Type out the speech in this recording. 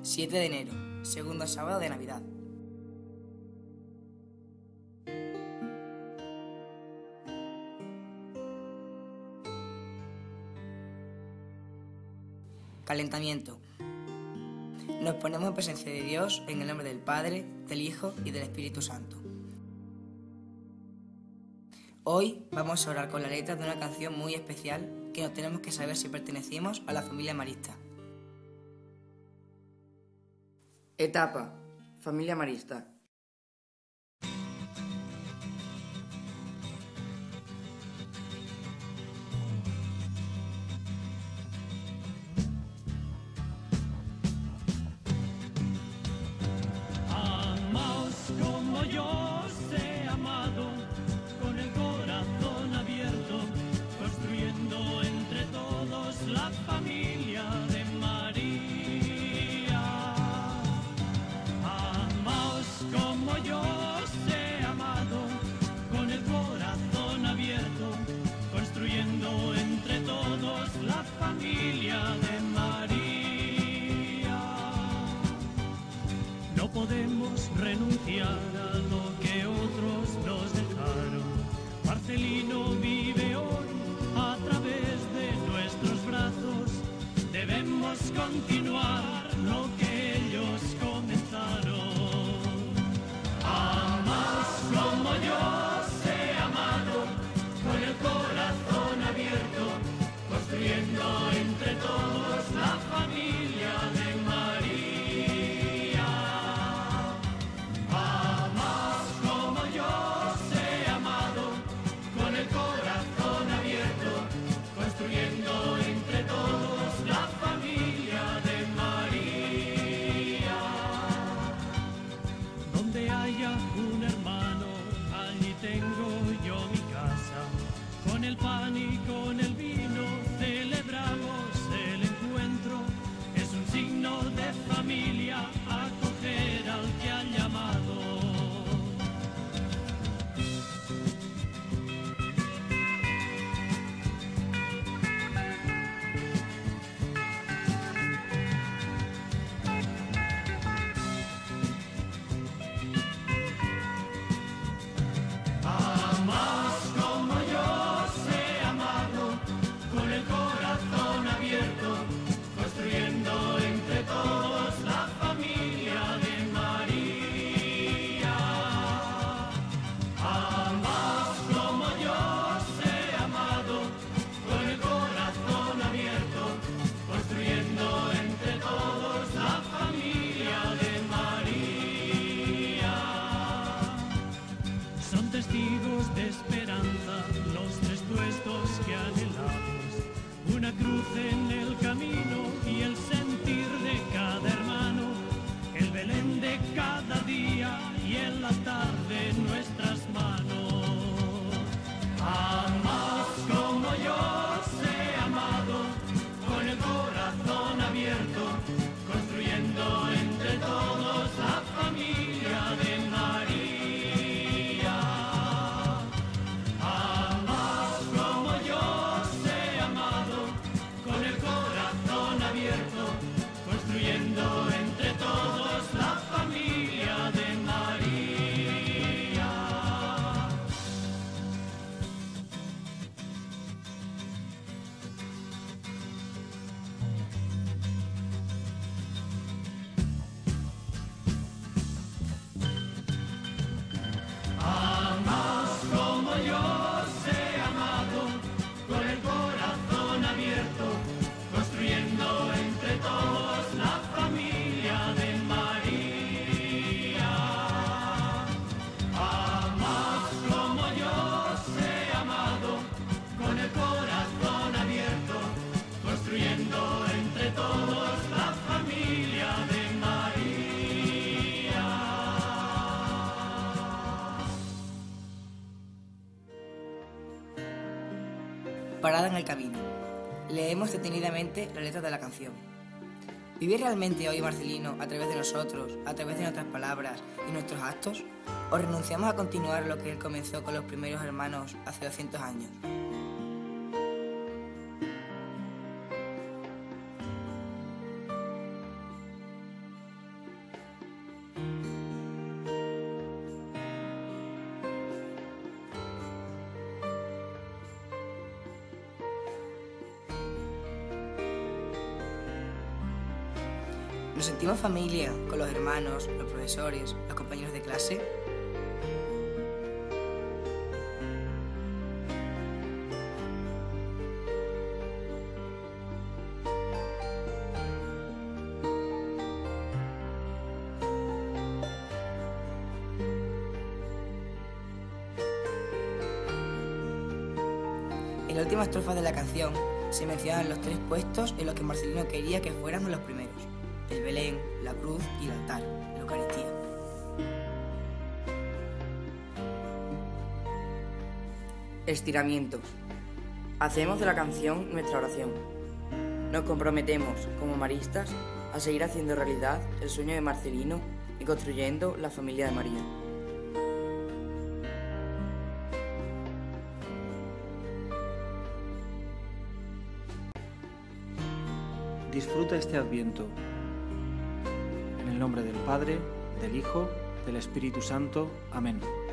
7 de enero, segundo sábado de Navidad. Calentamiento. Nos ponemos en presencia de Dios en el nombre del Padre, del Hijo y del Espíritu Santo. Hoy vamos a orar con la letra de una canción muy especial que nos tenemos que saber si pertenecemos a la familia marista. Etapa, familia marista. Amaos como yo os he amado, con el corazón abierto, construyendo entre todos la familia de María. Amaos como yo os he amado, con el corazón abierto, construyendo entre todos la familia de María. No podemos renunciar a lo que otros nos dejaron. Marcelino vive hoy a través de nuestros brazos. Debemos continuar lo que ellos comenzaron. Amaos como yo os he amado, con el corazón abierto, construyendo entre todos la familia de María. Amaos como yo os he amado, con el corazón abierto, construyendo entre todos la familia de María. Donde haya un hermano, allí tengo yo mi casa. Con el pan y con el vino celebramos el encuentro. Es un signo de familia acoger al que ha llamado. Amaos como yo os he amado, con el corazón abierto, construyendo entre todos la familia de María. Amaos como yo os he amado, con el corazón abierto, construyendo entre todos la familia de María. Son testigos de esperanza los tres puestos que anhelamos, una cruz en el camino y el sentir de cada hermano, el Belén de cada día y el altar de nuestras manos. Amaos como yo os he amado, con el corazón abierto, construyendo entre todos la familia de María. Amaos como yo os he amado, con el corazón abierto, construyendo entre todos la familia de María. Amaos como yo os he amado, con el corazón abierto, construyendo entre todos la familia de María. Amaos como yo os he amado, con el corazón abierto, construyendo entre todos la familia de María. Parada en el camino. Leemos detenidamente la letra de la canción. ¿Vive realmente hoy Marcelino a través de nosotros, a través de nuestras palabras y nuestros actos? ¿O renunciamos a continuar lo que él comenzó con los primeros hermanos hace 200 años? ¿Nos sentimos familia con los hermanos, los profesores, los compañeros de clase? En la última estrofa de la canción se mencionan los 3 puestos en los que Marcelino quería que fuéramos los primeros: el Belén, la cruz y el altar, la Eucaristía. Estiramientos. Hacemos de la canción nuestra oración. Nos comprometemos, como maristas, a seguir haciendo realidad el sueño de Marcelino y construyendo la familia de María. Disfruta este Adviento. En el nombre del Padre, del Hijo, del Espíritu Santo. Amén.